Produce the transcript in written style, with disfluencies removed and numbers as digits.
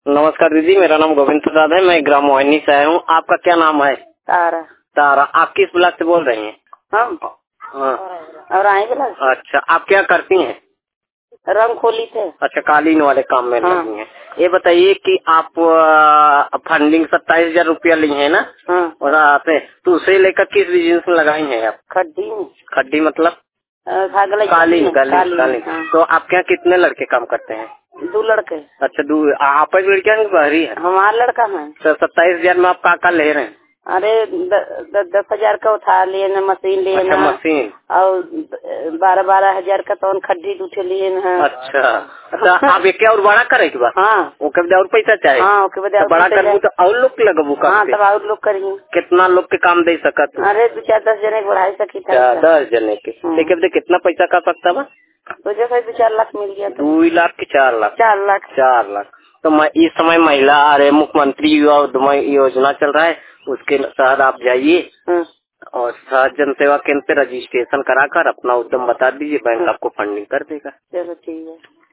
नमस्कार दीदी, मेरा नाम गोविंद प्रसाद है। मैं ग्राम मोहिनी से आया हूँ। आपका क्या नाम है? तारा। तारा। आप किस ब्लॉक से बोल रही हैं? हम हाँ। और आए ब्लॉक से। अच्छा, आप क्या करती हैं? रंग खोली थे। अच्छा, कालीन वाले काम में हाँ। लगी हैं। ये बताइए कि आप फंडिंग 27,000 रुपया ली है ना? हाँ। और आप तो उसे लेकर किस बिजनेस में लगाई हैं आप? खड्डी में। खड्डी मतलब? कालीन कालीन। हाँ। तो आपके यहाँ कितने लड़के काम करते हैं? 2 लड़के। अच्छा, आप एक लड़कियाँ बाहरी है? हमारा लड़का है। तो 27,000 में आप का ले रहे हैं? अरे 10,000 का उठा लिए न, मशीन लिए अच्छा, न, मशीन। और 12,000 का तो खड्डी उठे लिए न। अच्छा, आप एक और बड़ा करे के बाद? हाँ। ओके, और पैसा चाहिए? हाँ, ओके तो बड़ा करबू तो और लोग लगबू काम? हाँ, तब और लोग करेंगे। कितना लोग के काम दे सकत? अरे 2-4-10 जने के बढ़ाई सकी था। 10 जने के। देखिए कितना पैसा का सकता बा? तो जैसे 2-4 लाख मिल गया। 2 लाख की 4 लाख? 4 लाख। 4 लाख। तो इस समय महिला अरे मुख्यमंत्री युवा उद्यम योजना चल रहा है, उसके तहत आप जाइए और सहज जन सेवा केंद्र पे रजिस्ट्रेशन कराकर अपना उद्यम बता दीजिए, बैंक आपको फंडिंग कर देगा। चलो ठीक है।